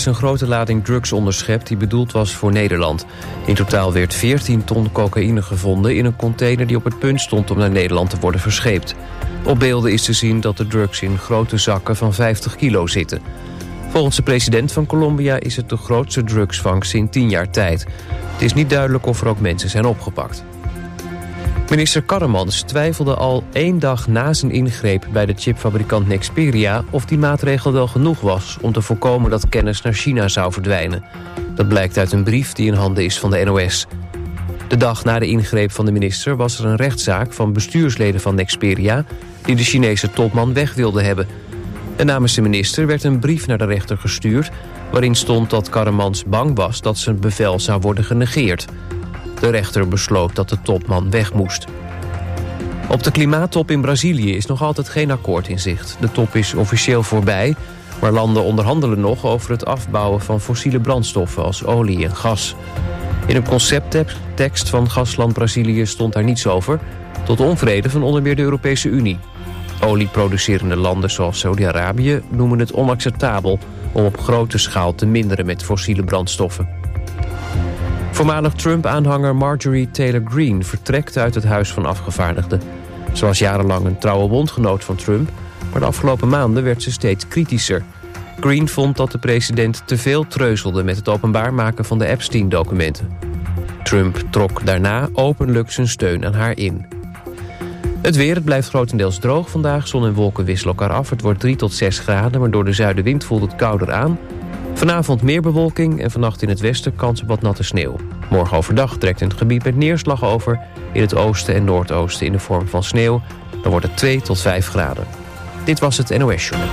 is een grote lading drugs onderschept die bedoeld was voor Nederland. In totaal werd 14 ton cocaïne gevonden in een container die op het punt stond om naar Nederland te worden verscheept. Op beelden is te zien dat de drugs in grote zakken van 50 kilo zitten. Volgens de president van Colombia is het de grootste drugsvangst in 10 jaar tijd. Het is niet duidelijk of er ook mensen zijn opgepakt. Minister Karremans twijfelde al 1 dag na zijn ingreep bij de chipfabrikant Nexperia of die maatregel wel genoeg was om te voorkomen dat kennis naar China zou verdwijnen. Dat blijkt uit een brief die in handen is van de NOS. De dag na de ingreep van de minister was er een rechtszaak van bestuursleden van Nexperia die de Chinese topman weg wilden hebben. En namens de minister werd een brief naar de rechter gestuurd waarin stond dat Karremans bang was dat zijn bevel zou worden genegeerd. De rechter besloot dat de topman weg moest. Op de klimaattop in Brazilië is nog altijd geen akkoord in zicht. De top is officieel voorbij, maar landen onderhandelen nog over het afbouwen van fossiele brandstoffen als olie en gas. In een concepttekst van gasland Brazilië stond daar niets over, tot onvrede van onder meer de Europese Unie. Olieproducerende landen zoals Saudi-Arabië noemen het onacceptabel om op grote schaal te minderen met fossiele brandstoffen. Voormalig Trump-aanhanger Marjorie Taylor Greene vertrekt uit het Huis van Afgevaardigden. Ze was jarenlang een trouwe bondgenoot van Trump, maar de afgelopen maanden werd ze steeds kritischer. Greene vond dat de president te veel treuzelde met het openbaar maken van de Epstein-documenten. Trump trok daarna openlijk zijn steun aan haar in. Het weer, het blijft grotendeels droog vandaag. Zon en wolken wisselen elkaar af. Het wordt 3 tot 6 graden, maar door de zuidenwind voelt het kouder aan. Vanavond meer bewolking en vannacht in het westen kans op wat natte sneeuw. Morgen overdag trekt een gebied met neerslag over. In het oosten en noordoosten in de vorm van sneeuw. Dan wordt het 2 tot 5 graden. Dit was het NOS Journal.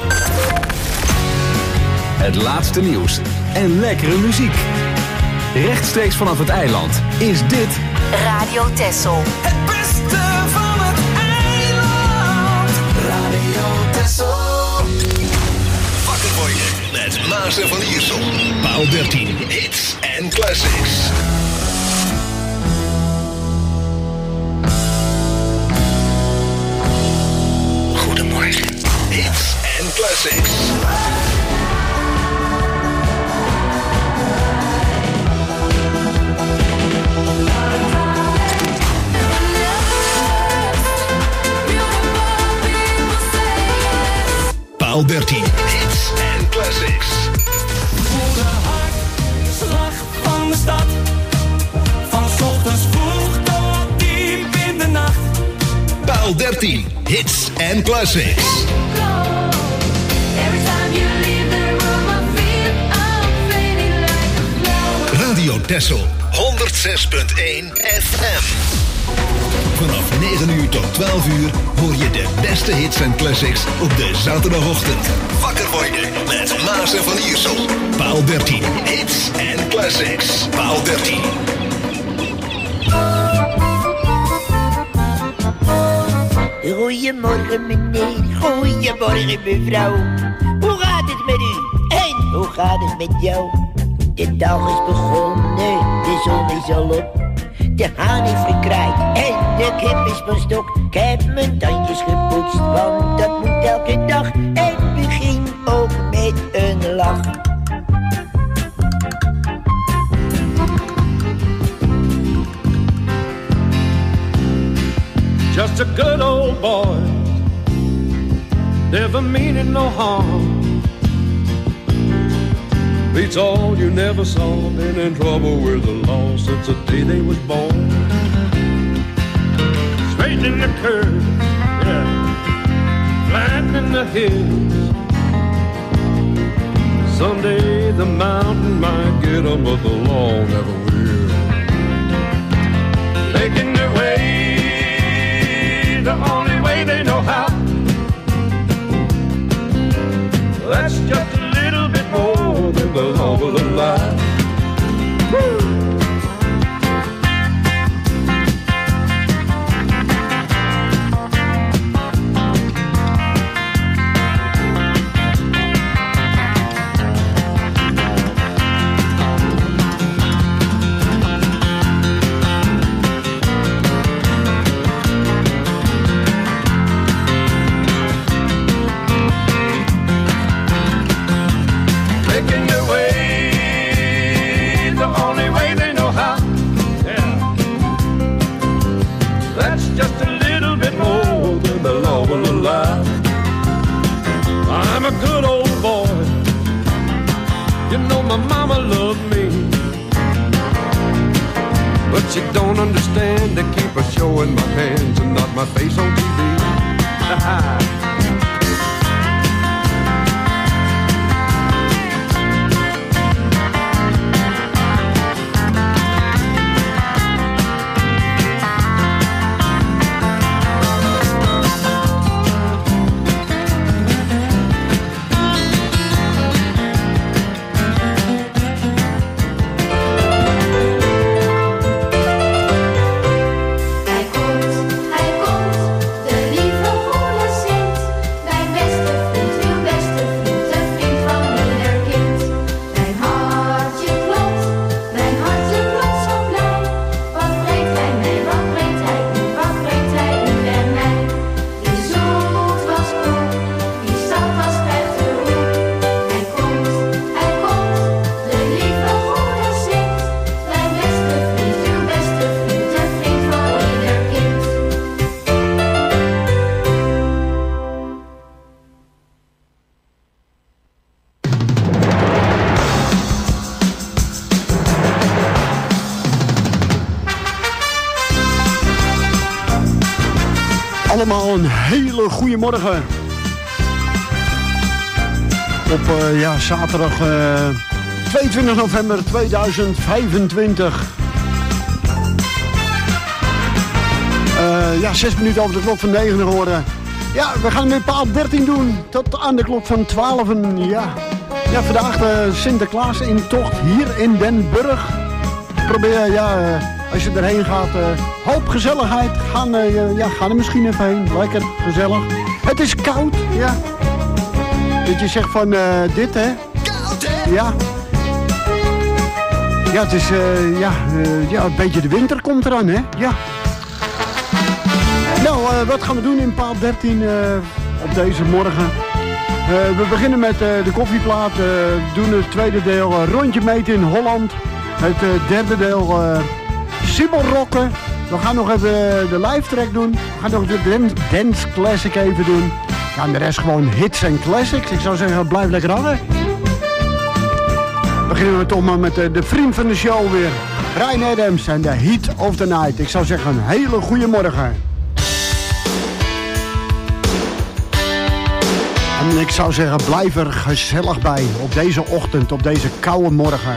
Het laatste nieuws en lekkere muziek. Rechtstreeks vanaf het eiland is dit Radio Texel. Het beste van het eiland. Radio Texel. Wakker voor je met Maas en Van Iersel. Paal 13. Hits en classics. Goedemorgen. Hits en classics. Paal 13. Hits en classics. Voor de hartslag van de stad. Van 's ochtends vroeg tot diep in de nacht. Paal 13. Hits en classics. Radio Texel 106.1 FM. Vanaf 9 uur tot 12 uur hoor je de beste hits en classics op de zaterdagochtend. Wakker worden met Maas en Van Iersel. Paal 13. Hits en classics. Paal 13. Goedemorgen meneer, goedemorgen mevrouw. Hoe gaat het met u en hoe gaat het met jou? De dag is begonnen, de zon is al op. De haan heeft gekraaid en de kip is van stok. Ik heb mijn tandjes gepoetst, want dat moet elke dag. En begin ook met een lach. Just a good old boy, never meaning no harm. Beats all you never saw, been in trouble with the law since the day they was born. Straight in the curves, yeah, flat in the hills. Someday the mountain might get 'em, but the law never will. Making their way the only way they know how. That's just a little bit more than the law will allow. Woo! You know my mama loved me, but she don't understand. They keep her showing my hands and not my face on TV. Allemaal een hele goede morgen. Op zaterdag 22 november 2025. 6 minuten over de klok van 9 geworden. Ja, we gaan weer paal 13 doen. Tot aan de klok van 12. Ja, vandaag de Sinterklaas in tocht hier in Den Burg. Probeer, als je erheen gaat, hoop gezelligheid. Ga er misschien even heen. Lekker, gezellig. Het is koud, ja. Dat je zegt van dit, hè. Koud, hè? Ja. Ja, het is, een beetje de winter komt eraan, hè. Ja. Nou, wat gaan we doen in paal 13 op deze morgen? We beginnen met de koffieplaat. Doen het tweede deel rondje meten in Holland. Het derde deel Sibbelrocken. We gaan nog even de live track doen. We gaan nog de dance classic even doen. Ja, en de rest gewoon hits en classics. Ik zou zeggen, blijf lekker hangen. Beginnen we toch maar met de vriend van de show weer. Bryan Adams en The Heat of the Night. Ik zou zeggen, een hele goede morgen. En ik zou zeggen, blijf er gezellig bij op deze ochtend, op deze koude morgen.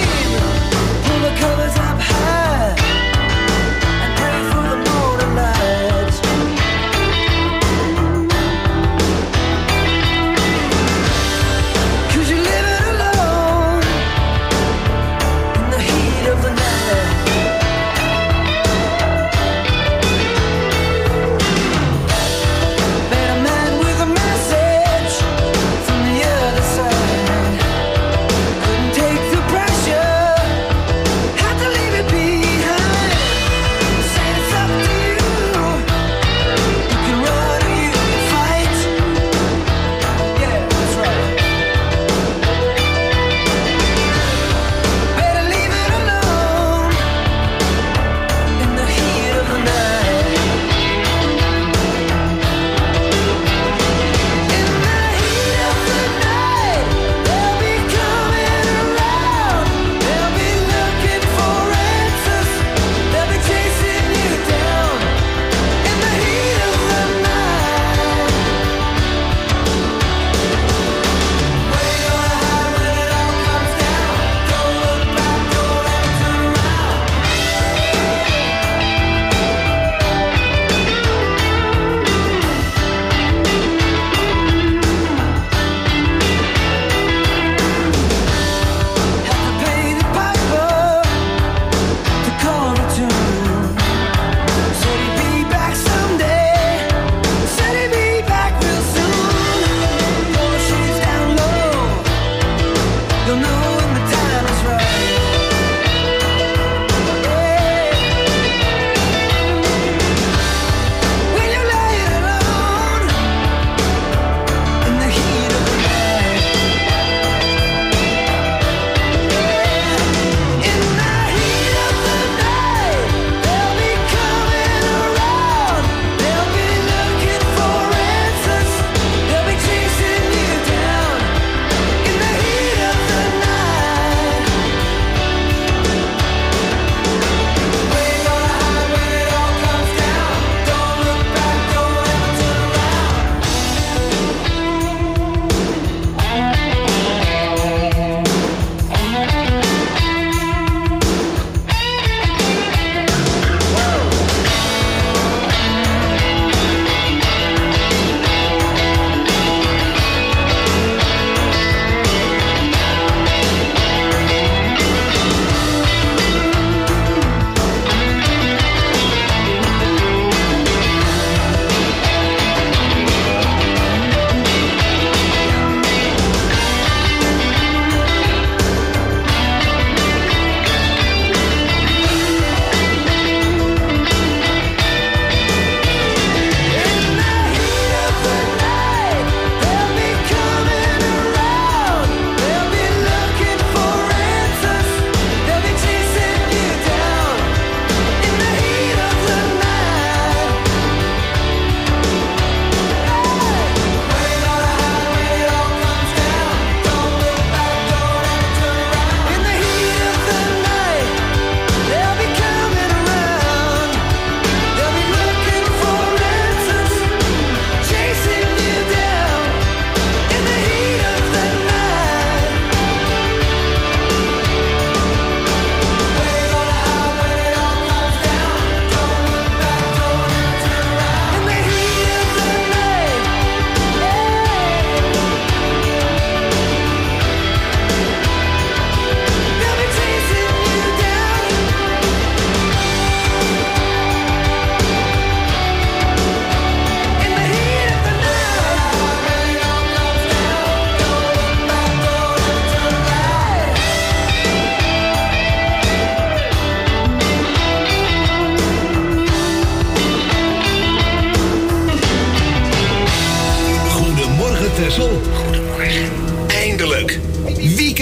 Covers up high and pray for the morning light.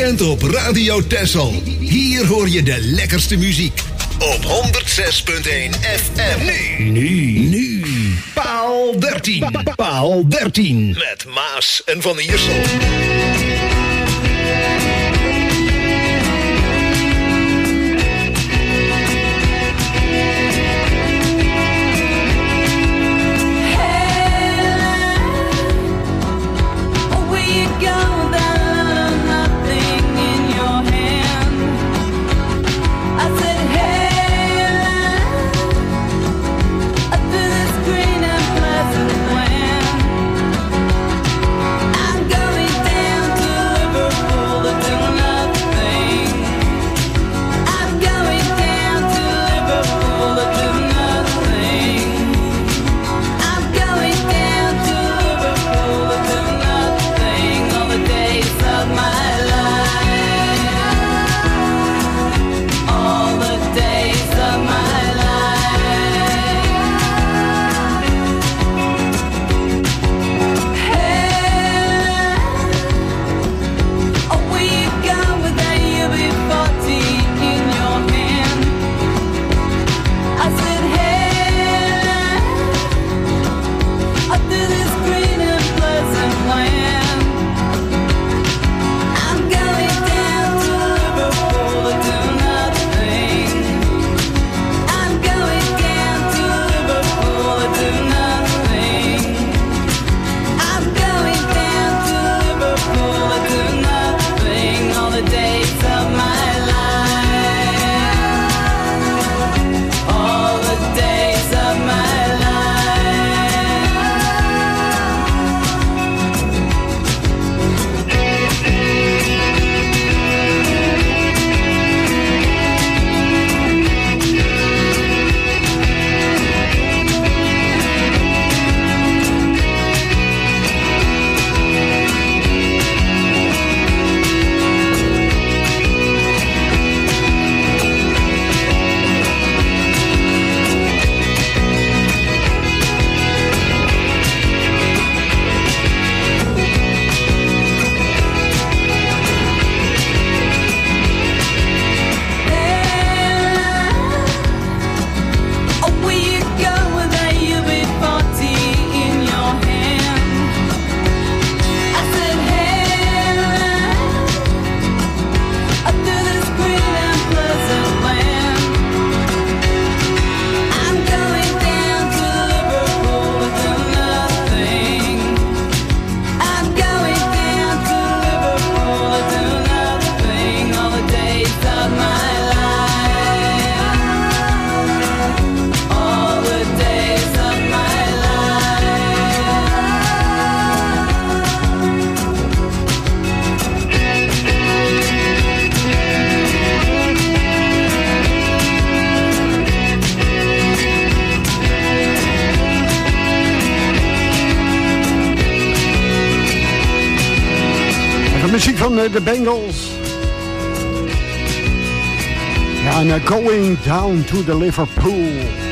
weekend op Radio Texel. Hier hoor je de lekkerste muziek. Op 106.1 FM. Nu. Paal 13. Paal 13. Met Maas en Van Iersel. Muziek van de Bengals. Ja, en Going Down to the Liverpool.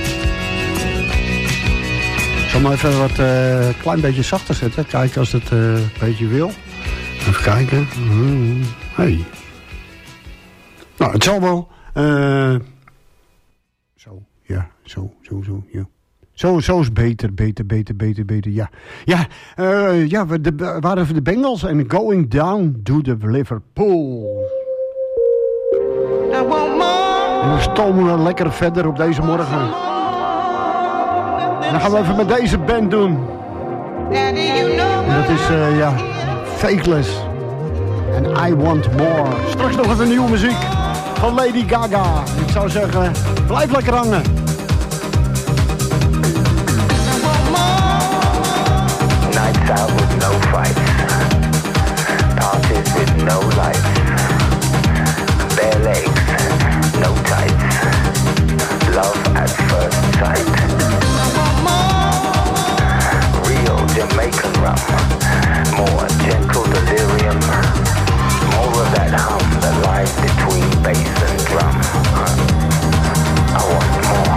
Ik zal maar even wat klein beetje zachter zetten. Kijken als het een beetje wil. Even kijken. Hey. Nou, het zal wel. Zo, ja. Zo, ja. Zo is beter, ja. Ja, we waren even de Bengals en Going Down to the Liverpool. En dan stomen we lekker verder op deze morgen. En dan gaan we even met deze band doen. En dat is, Fakeless. En I Want More. Straks nog even nieuwe muziek van Lady Gaga. Ik zou zeggen, blijf lekker hangen. Nights out with no fights, parties with no lights, bare legs, no tights, love at first sight, real Jamaican rum, more gentle delirium, more of that hum that lies between bass and drum. I want more.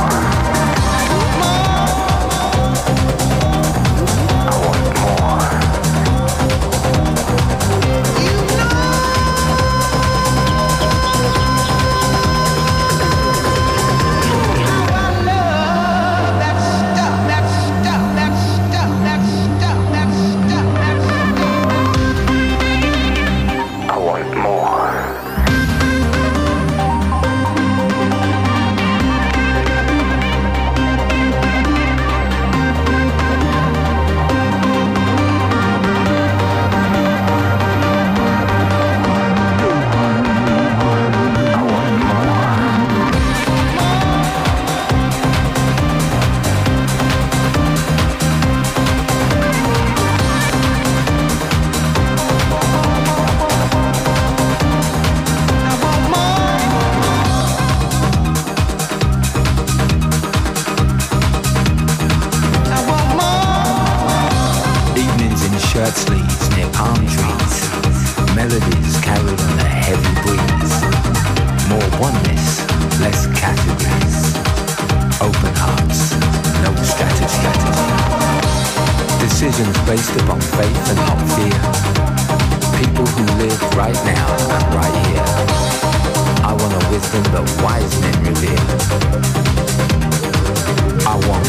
bird sleeps near palm trees, melodies carried on a heavy breeze. More oneness, less categories. Open hearts, no strategy. Decisions based upon faith and not fear. People who live right now and right here. I want a wisdom that wise men reveal. I want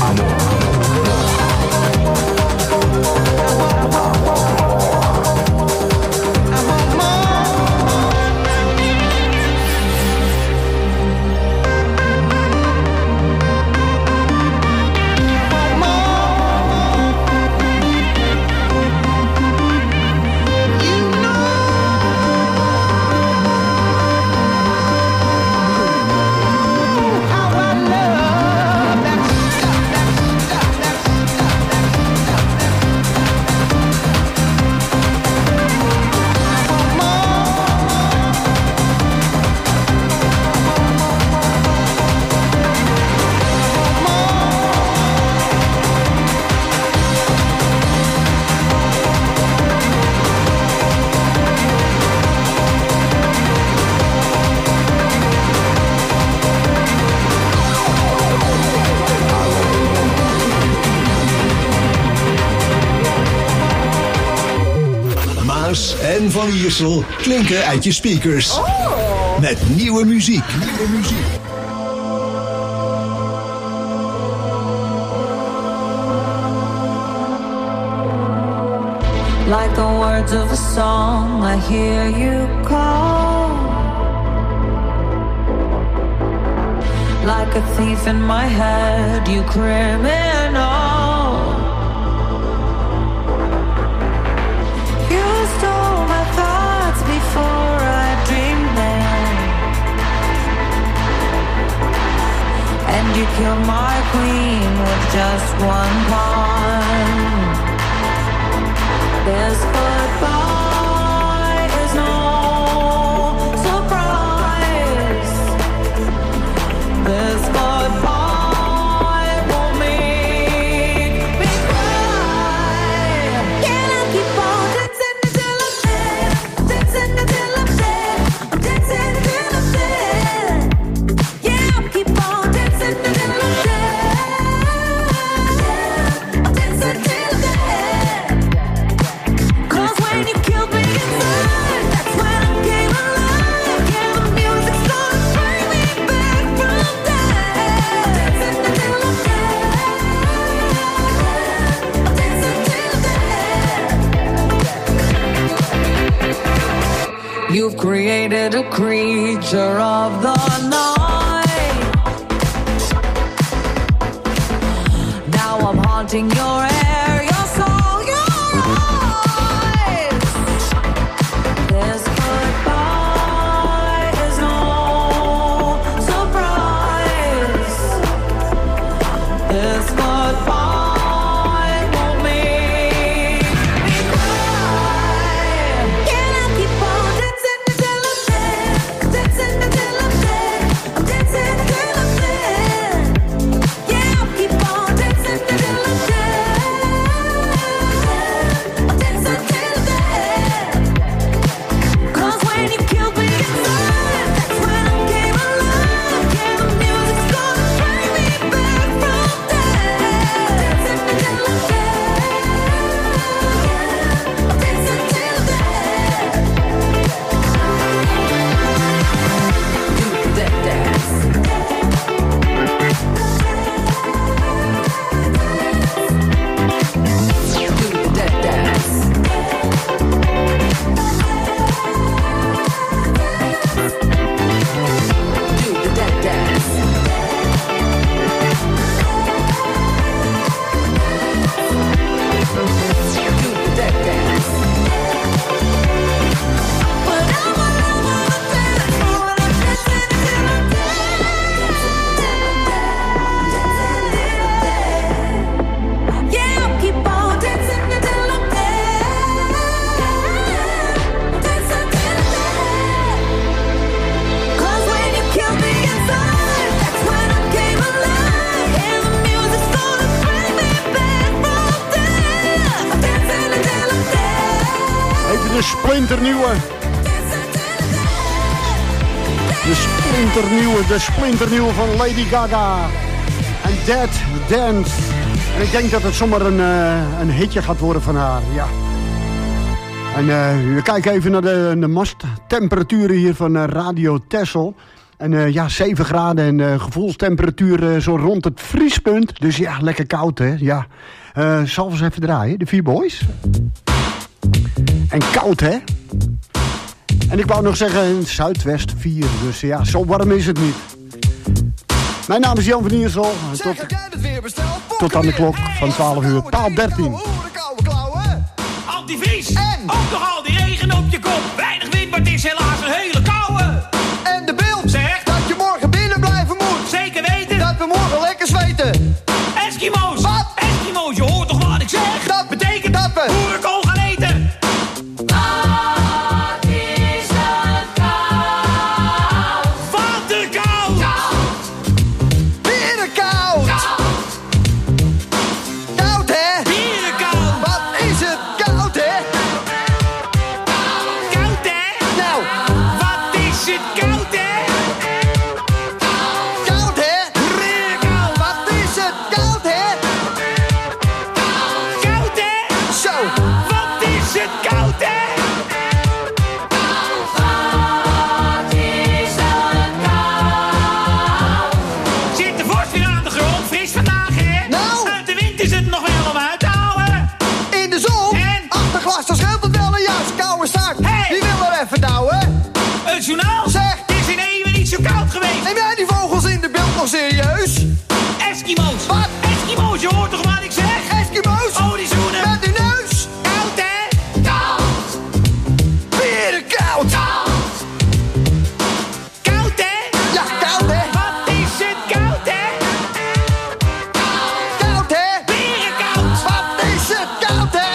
En Van Iersel klinken uit je speakers. Met nieuwe muziek. Like the words of a song, I hear you call. Like a thief in my head, you criminal. Before I dreamed them, and you killed my queen with just one pawn. This goodbye is no surprise. This goodbye won't make me cry. Can I keep on dancing until I'm dead? Dancing until I'm dead. I'm dancing until I'm dead. Yeah, I'll keep on dancing until I'm dead. I'm dancing till I'm dead. 'Cause when you killed me inside, that's when I came alive. Yeah, the music started to bring me back from dead. Dancing until I'm dead. I'm dancing till I'm dead. You've created a creature of the night. Now I'm haunting your air, your soul, your eyes. This goodbye is no surprise. This goodbye won't make me cry. Can I keep on dancing until I'm dead? Dancing until I'm dead. I'm dancing until I'm dead. Yeah, I'll keep on dancing until I'm dead. I'm dancing till I'm dead. 'Cause when you killed me inside, that's when I came alive. Yeah, the music started to bring me back from dead. splinternieuwe. De splinternieuwe van Lady Gaga. En Dead Dance. En ik denk dat het zomaar een hitje gaat worden van haar, ja. En we kijken even naar de masttemperaturen hier van Radio Texel. En ja, 7 graden en gevoelstemperatuur zo rond het vriespunt. Dus ja, lekker koud, hè. Ja. Zal we eens even draaien, de 4 boys. En koud, hè. En ik wou nog zeggen, Zuidwest 4. Dus ja, zo warm is het niet. Mijn naam is Jan van Iersel. Tot aan de klok van 12 uur. Paal 13. Antivries. En ook nog al die regen op je kop. Weinig wind, maar het is helaas een hele koude. En de beeld zegt dat je morgen binnen blijven moet. Zeker weten dat we morgen lekker zweten. Eskimo's. Wat? Eskimo's, je hoort toch wat ik zeg? Dat betekent dat we boerenkool gaan eten. Wat is het koud? Wat te koud. Bierenkoud. Koud, hè? Bierenkoud. Wat is het koud, hè? Koud, hè? Nou, wat is het koud, hè? koud, hè? Bierenkoud. Wat is het koud, hè? Koud, hè? Zo. Wat is het koud, hè? Wat is het koud? Zit de vorst weer aan de grond, fris vandaag, hè? Nou. Uit de wind is het nog wel om uit te houden. In de zon. En? Achter glas, dan scheelt het wel een jas. Koude start. Hey. Die wil er even douwen. Het journaal? Zeg. Het is in Eeuwen niet zo koud geweest. Neem jij die vogels in de beeld nog serieus? Eskimo's. Wat? Eskimo's, je hoort toch wat ik zeg? Eskimo's? Oh, die zoenen. Met uw neus. Koud, hè? Koud, Bierenkoud. Koud, hè? Ja, koud, hè? Wat is het koud, hè? Koud, hè? Bierenkoud. Wat is het koud, hè?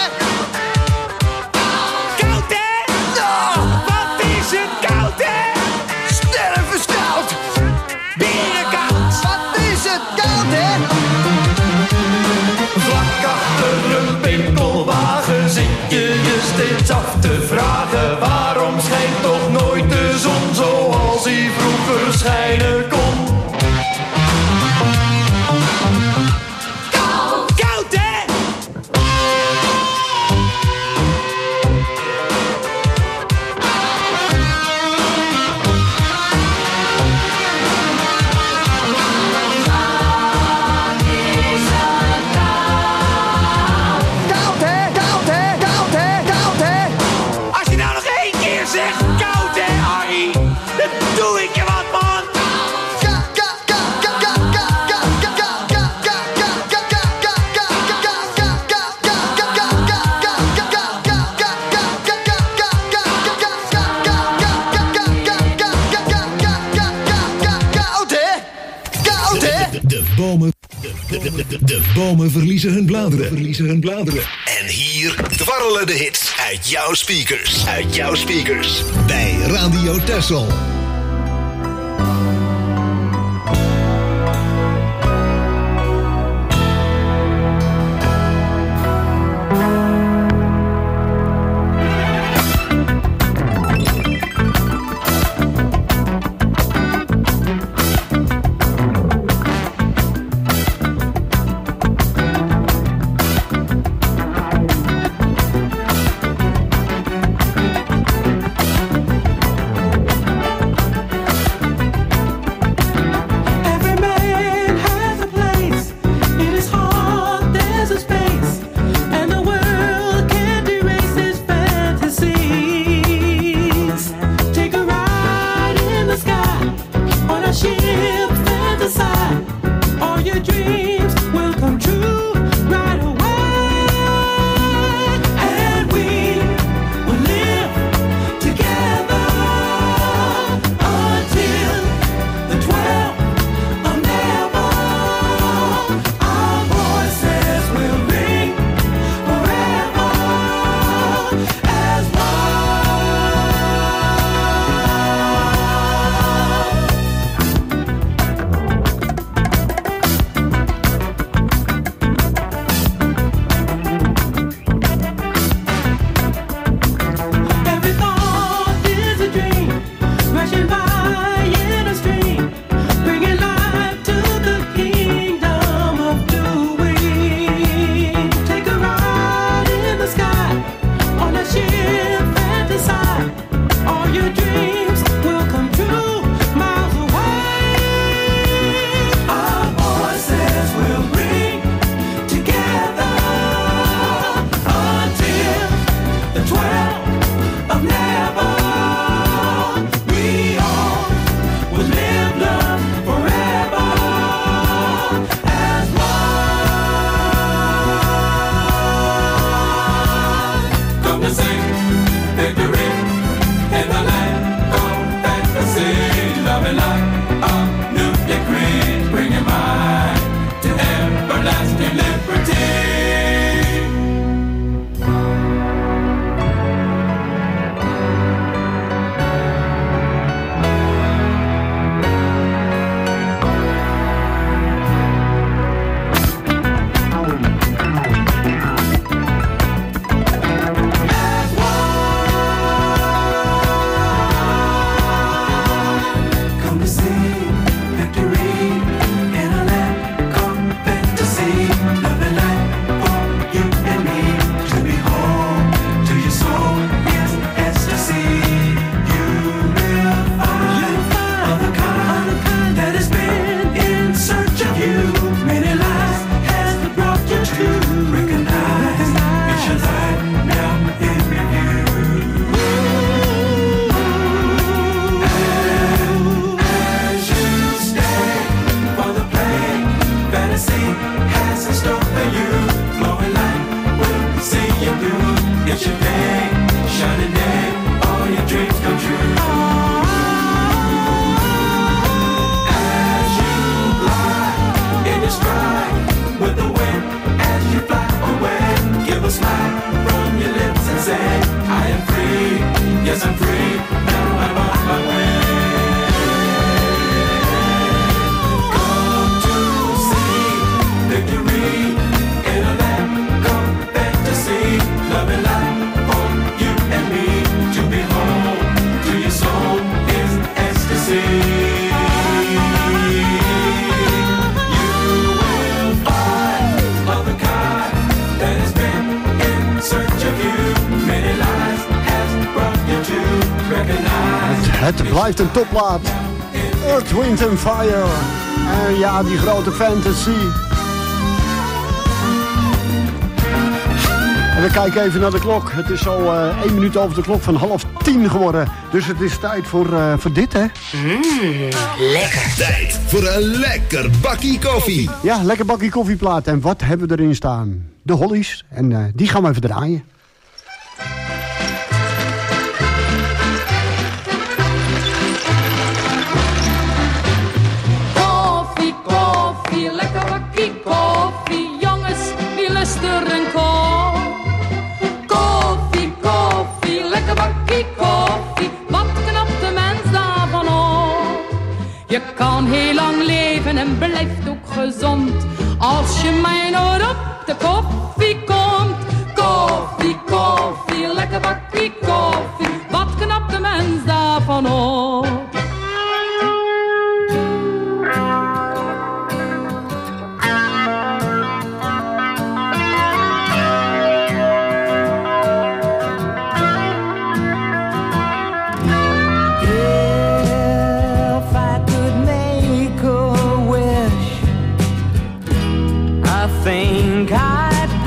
Koud, hè? Nou, Wat is het koud, hè? stervenskoud. Bierenkoud. Wat is het koud, hè? Vlak achter een pinkelwagen zit je steeds af te vragen. Waarom schijnt toch nooit de zon zoals hij vroeger schijnen kon? Koud, hè? Koud, hè? Koud, hè? Koud, hè? Koud, hè? Als je nou nog 1 keer zegt koud, hè, Harry? Dan doe ik je wat, man. Koud, hè? Koud, hè? De bomen verliezen hun bladeren. En hier dwarrelen de hits uit jouw speakers. Bij Radio Texel. Het blijft een topplaat. Earth, Wind and Fire. En ja, die grote fantasy. En we kijken even naar de klok. Het is al 1 minuut over de klok van 9:30 geworden. Dus het is tijd voor dit, hè? Lekker. Tijd voor een lekker bakkie koffie. Ja, lekker bakkie koffieplaat. En wat hebben we erin staan? De Hollies. En die gaan we even draaien. Lekker bakkie koffie, jongens, wie lust er een kop? Koffie, koffie, lekker bakkie koffie, wat knapt de mens daarvan op? Je kan heel lang leven en blijft ook gezond, als je mij nooit op de koffie komt. Koffie, koffie, lekker bakkie koffie, wat knapt de mens daarvan op? Think I'd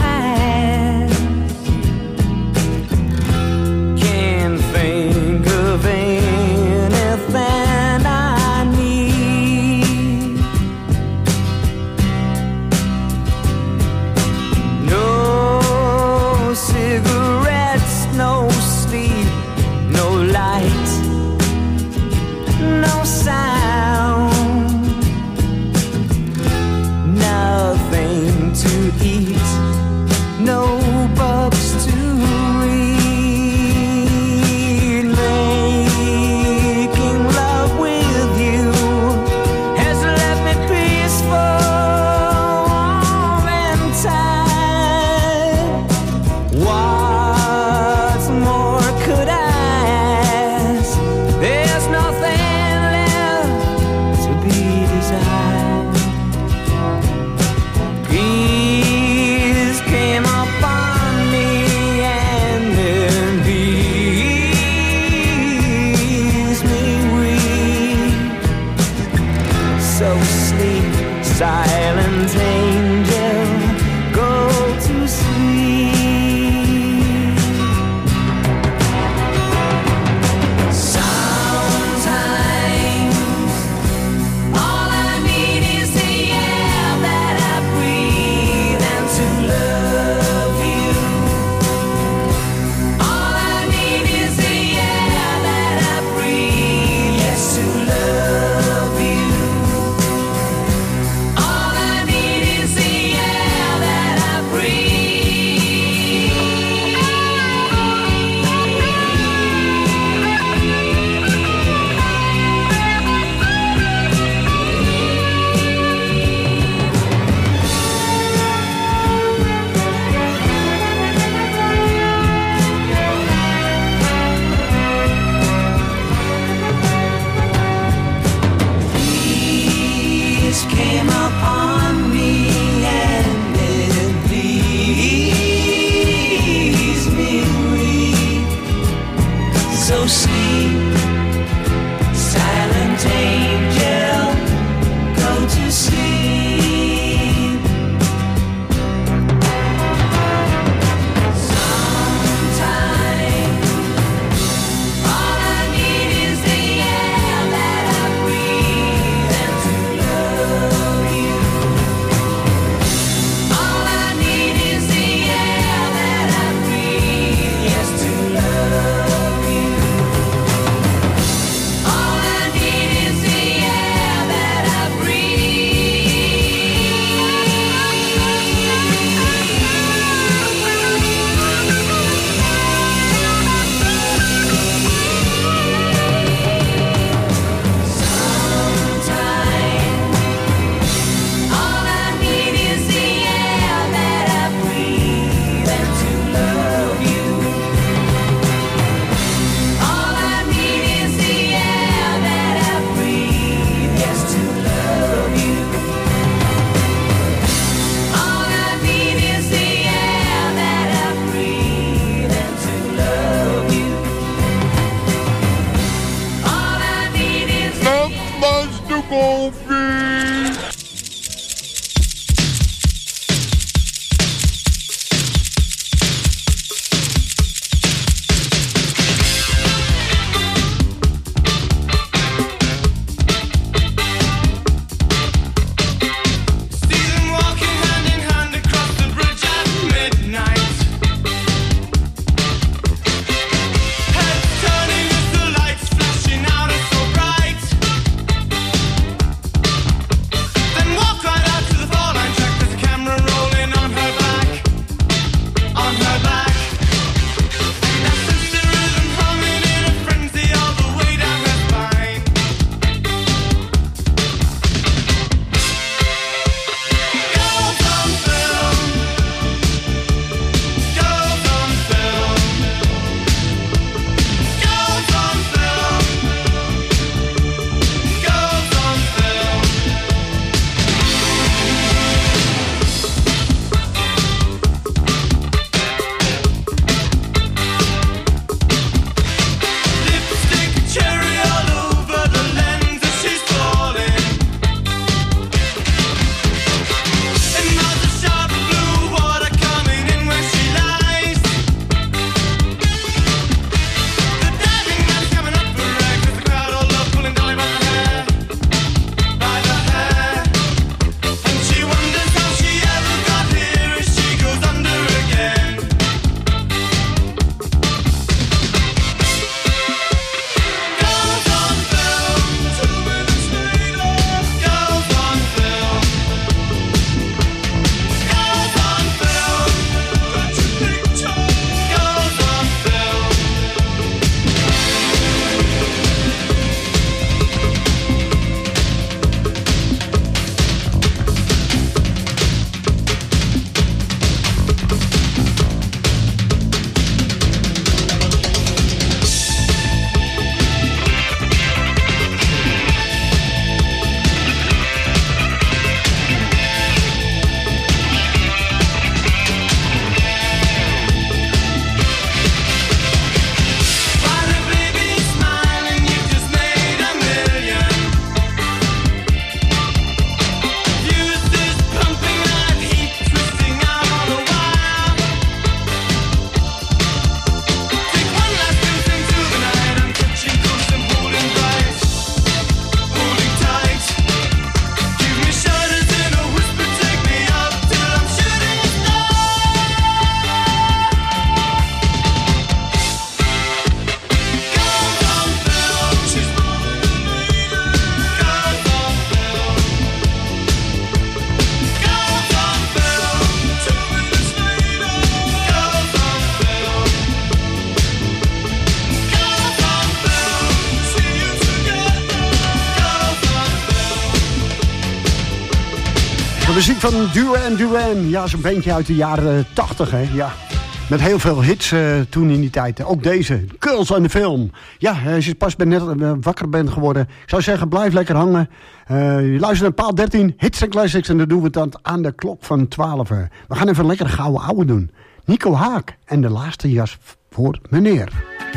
muziek van Duran Duran. Ja, zo'n bandje uit de jaren 80, hè. Ja. Met heel veel hits toen in die tijd. Ook deze, Girls on the Film. Ja, als je pas net wakker bent geworden. Ik zou zeggen, blijf lekker hangen. Je luistert naar paal 13, hits en classics. En dan doen we het dan aan de klok van 12. We gaan even lekker gouden ouwe doen. Nico Haak en de laatste jas voor meneer.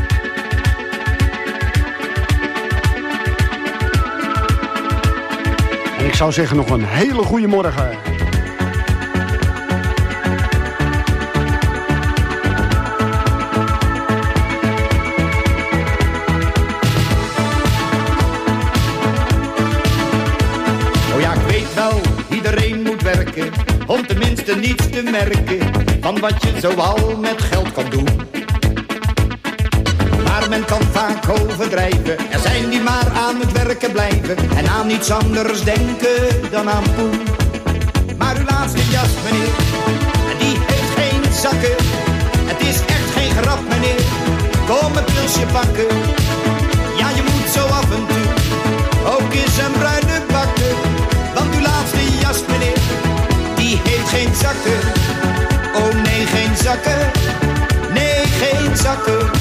En ik zou zeggen nog een hele goede morgen. Iedereen moet werken, om tenminste niets te merken van wat je zoal met geld kan doen. Maar men kan vaak overdrijven, er zijn die maar aan het werken blijven en aan niets anders denken dan aan poen. Maar uw laatste jas, meneer, die heeft geen zakken. Het is echt geen grap, meneer, kom een pilsje pakken. Ja, je moet zo af en toe ook eens een bruine bakken. Want uw laatste jas, meneer, die heeft geen zakken. Oh nee, geen zakken. Nee, geen zakken.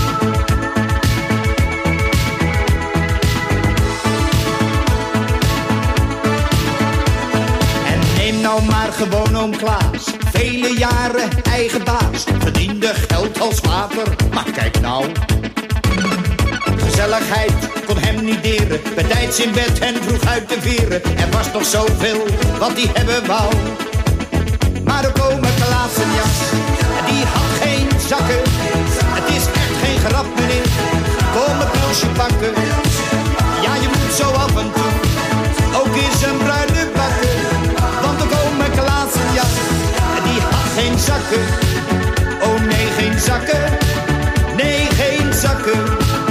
En neem nou maar gewoon oom Klaas. Vele jaren eigen baas. Verdiende geld als water. Maar kijk nou. Gezelligheid kon hem niet deren. Betijds in bed en vroeg uit de veren. Er was nog zoveel wat hij hebben wou. Maar ook ome Klaas zijn jas, die had geen zakken. Het is echt geen grap, meneer, kom een pilsje pakken. Ja, je moet zo af en toe ook eens een bruine bakken. Want ook ome Klaas zijn jas, die had geen zakken. Oh nee, geen zakken. Nee, geen zakken.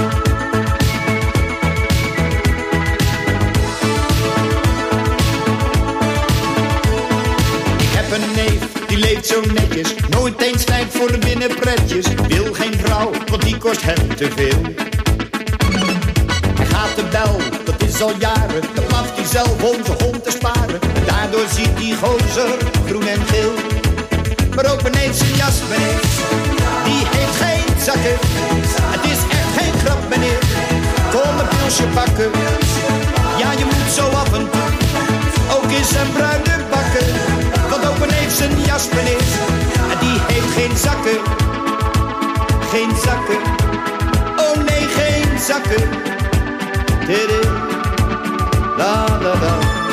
Een neef, die leeft zo netjes, nooit eens tijd voor de binnenpretjes. Wil geen vrouw, want die kost hem te veel. Hij gaat de bel, dat is al jaren, dan blaft hij zelf om zijn hond te sparen. Daardoor ziet die gozer groen en geel. Maar ook beneden zijn jas, meneer, die heeft geen zakken. Het is echt geen grap, meneer, kom een pilsje pakken. Ja, je moet zo af en toe ook eens een bruine bakken. Want ook heeft zijn jas, meneer, die heeft geen zakken. Geen zakken. Oh nee, geen zakken. Dede, la la la.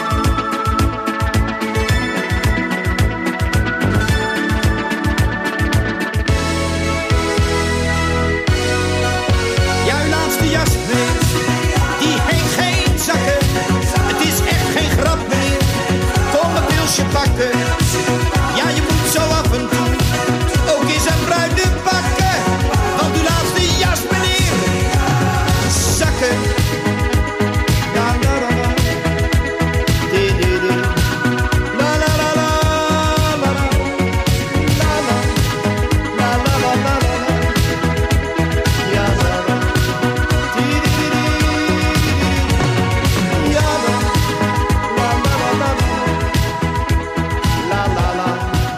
Ja, uw laatste jas, meneer, die heeft geen zakken. Het is echt geen grap, meneer, kom een pilsje pakken. Ja, je moet zo af en toe ook eens een bruine bakken. Want uw laatste jas, meneer, zakken. La la la la, de de de. La la la la la la, la la la la la la la. Ja la la, de de de de. Ja la la la la la. La la la.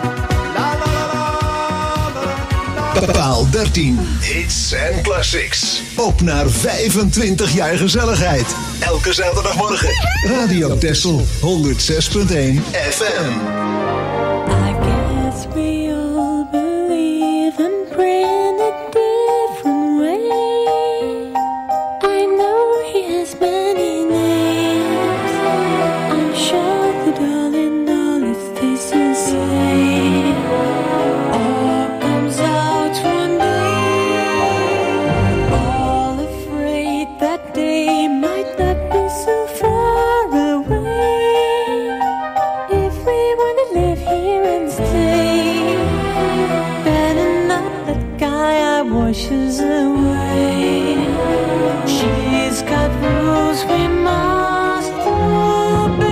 Paal 13. Hits and classics. Op naar 25 jaar gezelligheid. Elke zaterdagmorgen. Radio Texel 106.1 FM. I guess we all believe and pray in a different way. I know he has many names. I'm sure that all in all it stays the same. All comes out one day. All afraid that day might not be so far away. If we wanna live here and stay, better not let Gaia washes away. She's got rules we must obey.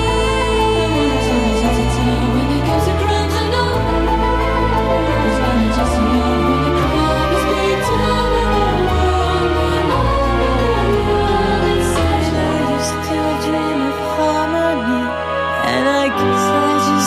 When it gives a grudge, I know. It's not just a young when it promise me to inside I still dream of harmony, and I guess I just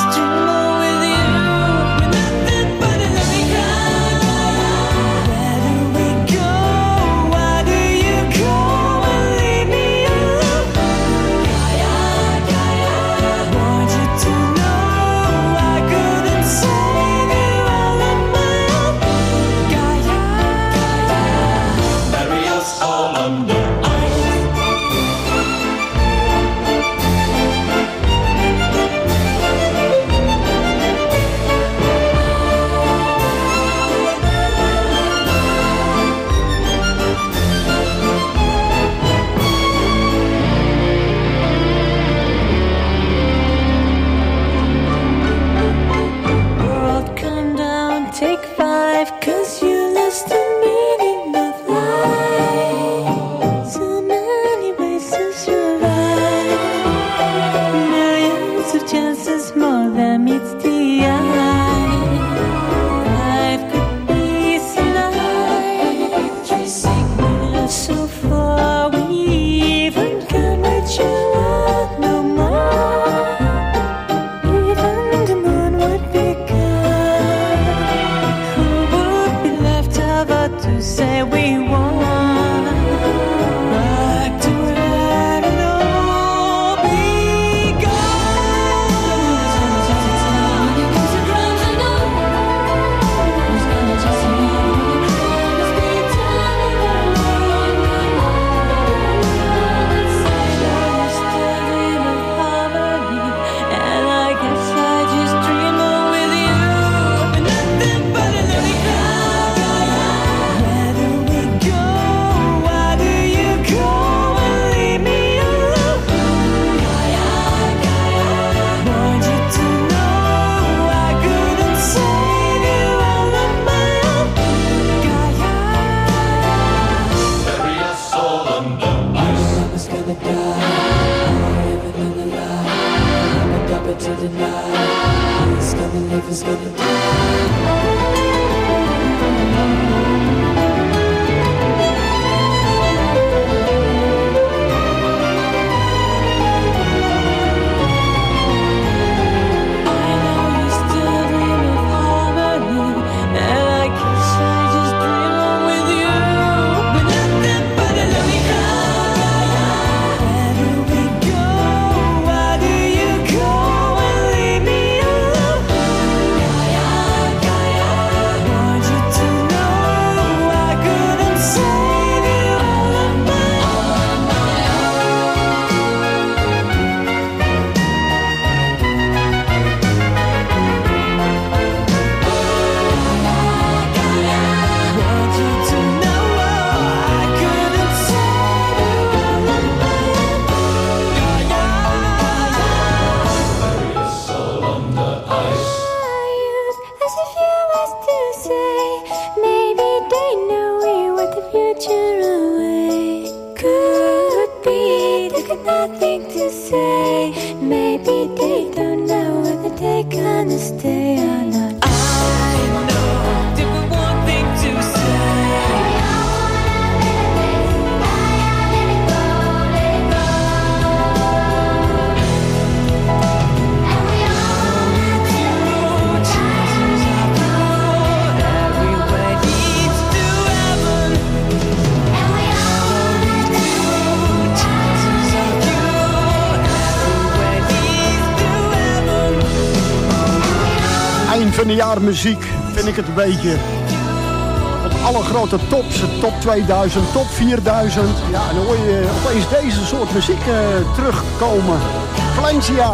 Van de jaar muziek vind ik het een beetje. Op alle grote tops, top 2000, top 4000. Ja, en dan hoor je opeens deze soort muziek terugkomen. Valencia.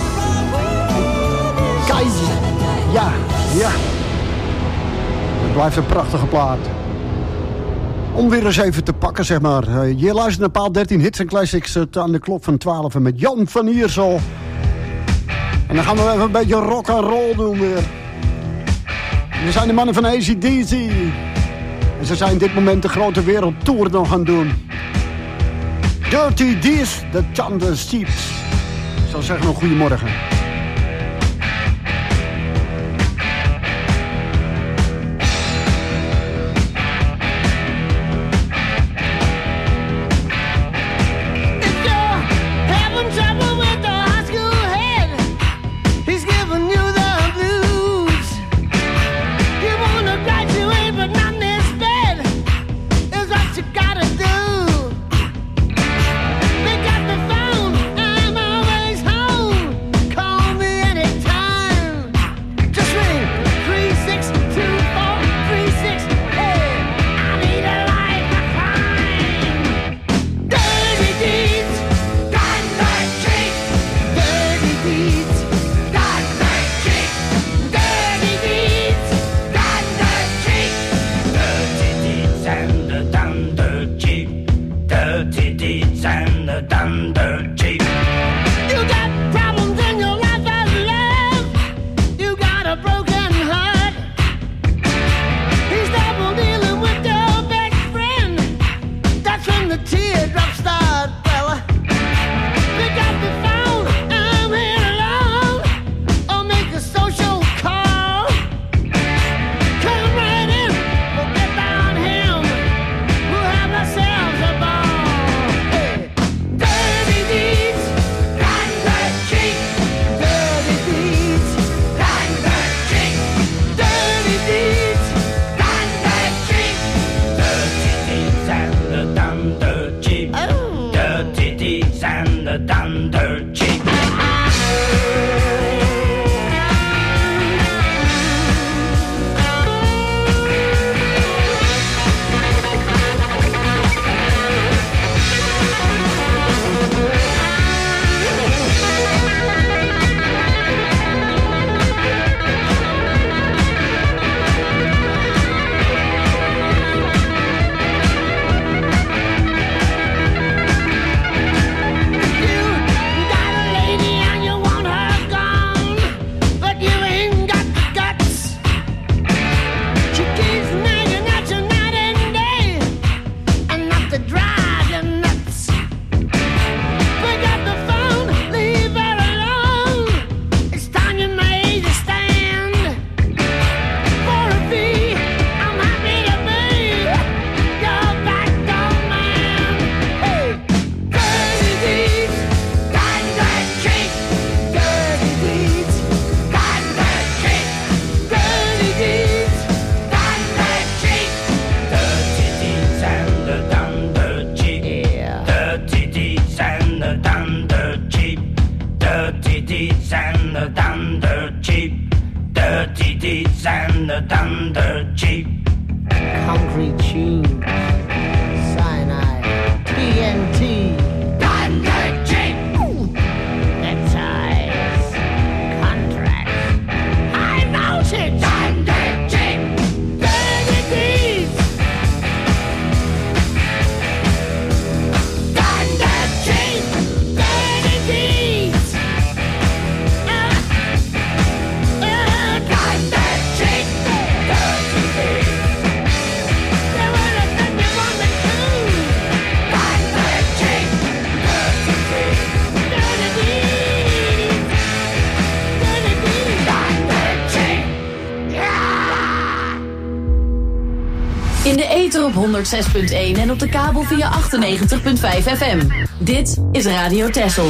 Kijk, ja. Het blijft een prachtige plaat. Om weer eens even te pakken, zeg maar. Je luistert naar Paal 13 Hits en Classics aan de klok van 12 met Jan van Iersel. En dan gaan we even een beetje rock and roll doen weer. We zijn de mannen van AC/DC. En ze zijn dit moment de grote wereldtour nog gaan doen. Dirty Deeds, de Thunder Steeps. Ik zou zeggen nog goedemorgen. Call dunder cheap. Concrete tube, cyanide, TNT, Dunder cheap. neckties, contracts, high voltage, Dunder cheap. dirty deeds, Dunder cheap. dirty deeds. Dunder cheap. Dirty deeds. They wanna send you on the tube. Dunder cheap. Dirty deeds. Dirty deeds, dirty deeds. Dunder cheap. In de ether op 106.1 en op de kabel via 98.5 FM. Dit is Radio Texel.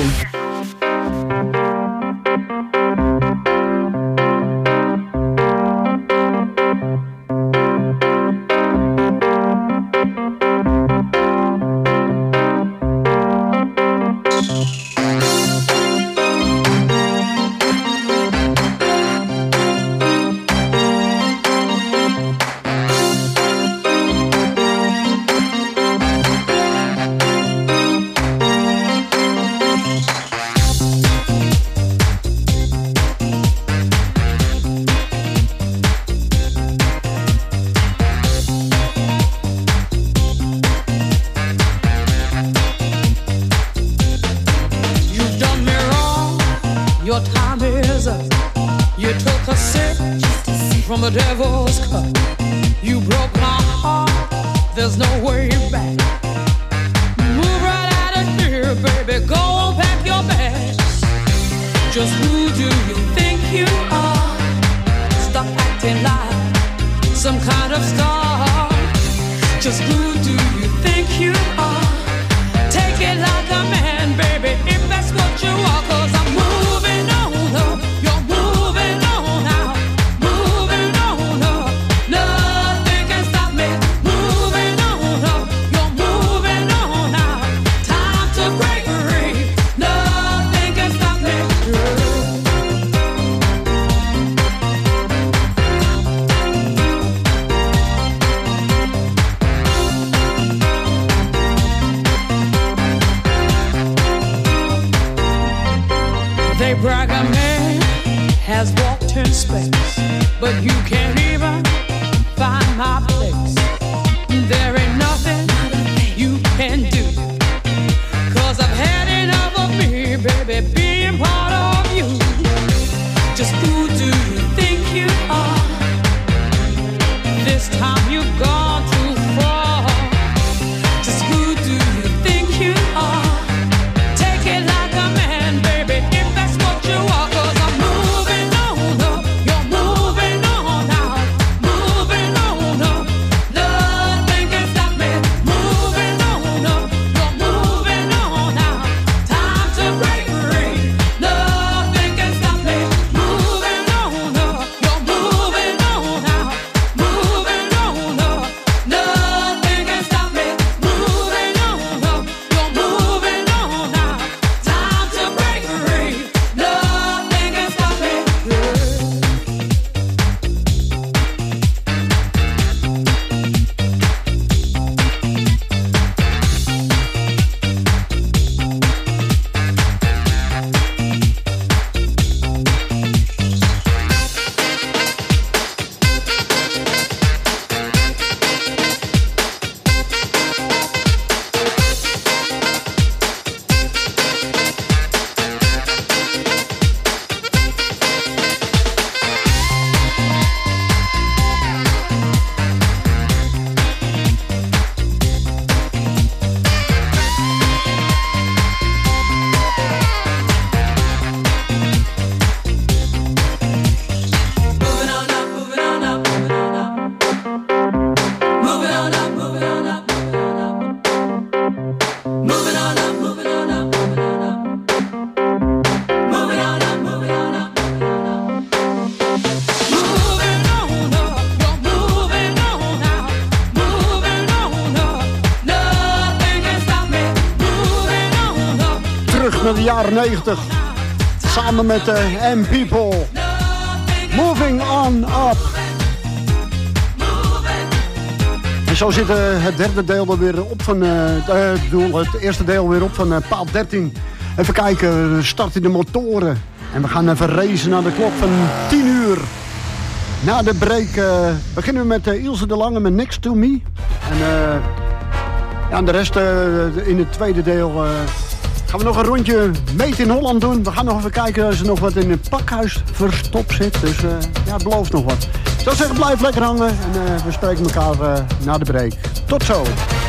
You've done me wrong, your time is up. You took a sip from the devil's cup. You broke my heart, there's no way back. Move right out of here, baby, go on, pack your bags. Just who do you think you are? Stop acting like some kind of star. Just who do you think you are? Take it like a man, baby, if that's what you are. 'Cause I'm moving on up, you're moving on out, moving on up. Nothing can stop me. Moving on up, you're moving on out. Time to break free. Nothing can stop me. They brag a man has walked in space, but you can't even find my place. There ain't nothing you can do, 'cause I've had enough of me, baby, being part of you. Just who do you think you are? This time you've gone too far. Just who do you think you are? Take it like a man, baby, if that's what you are. 'Cause I'm moving on up, you're moving on out, moving on up. Nothing can stop me. Moving on up, you're moving on out. Time to break free. Nothing can stop me. Moving on up, you're moving on out, moving on up. Nothing can stop me. Moving on up, you're moving on out. Time to break free. Nothing can stop me. Moving on up, moving on up, moving on up. Moving on up, moving on up, moving on up. Moving on up, moving on up, moving on up. Moving on up, moving on up, moving on up. Moving on up, you're moving on out. Moving on up, nothing can stop me. Moving on up. Terug naar de jaren 90. Samen met de M-People. Moving on up. zo zit het derde deel er weer op van... het eerste deel weer op van paal 13. Even kijken, we starten de motoren. En we gaan even racen naar de klok van 10 uur. Na de break beginnen we met Ilse de Lange met Next to Me. En de rest in het tweede deel gaan we nog een rondje Made in Holland doen. We gaan nog even kijken of er nog wat in het pakhuis verstopt zit. Dus het belooft nog wat. Ik zou zeggen, blijf lekker hangen. En we spreken elkaar na de break. Tot zo.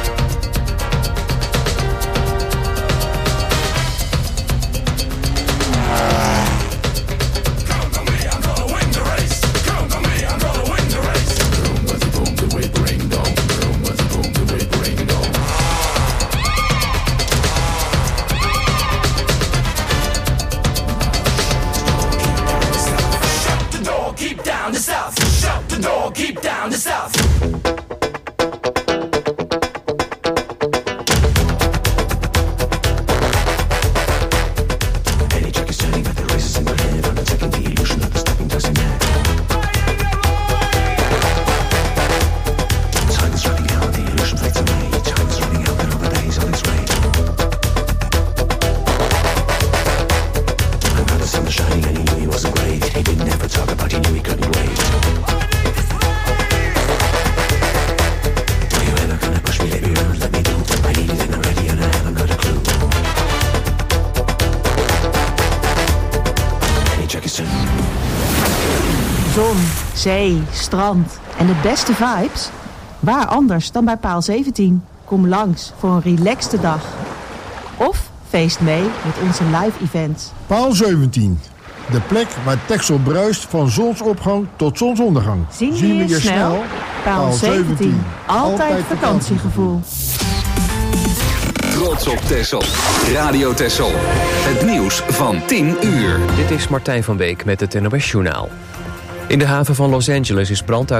Zon, zee, strand en de beste vibes? Waar anders dan bij paal 17? Kom langs voor een relaxte dag. Of feest mee met onze live events. Paal 17. De plek waar Texel bruist van zonsopgang tot zonsondergang. Zien we je snel? Paal 17. Altijd vakantiegevoel. Trots op Texel. Radio Texel. Het nieuws van 10 uur. Dit is Martijn van Beek met het NOS Journaal. In de haven van Los Angeles is brand uit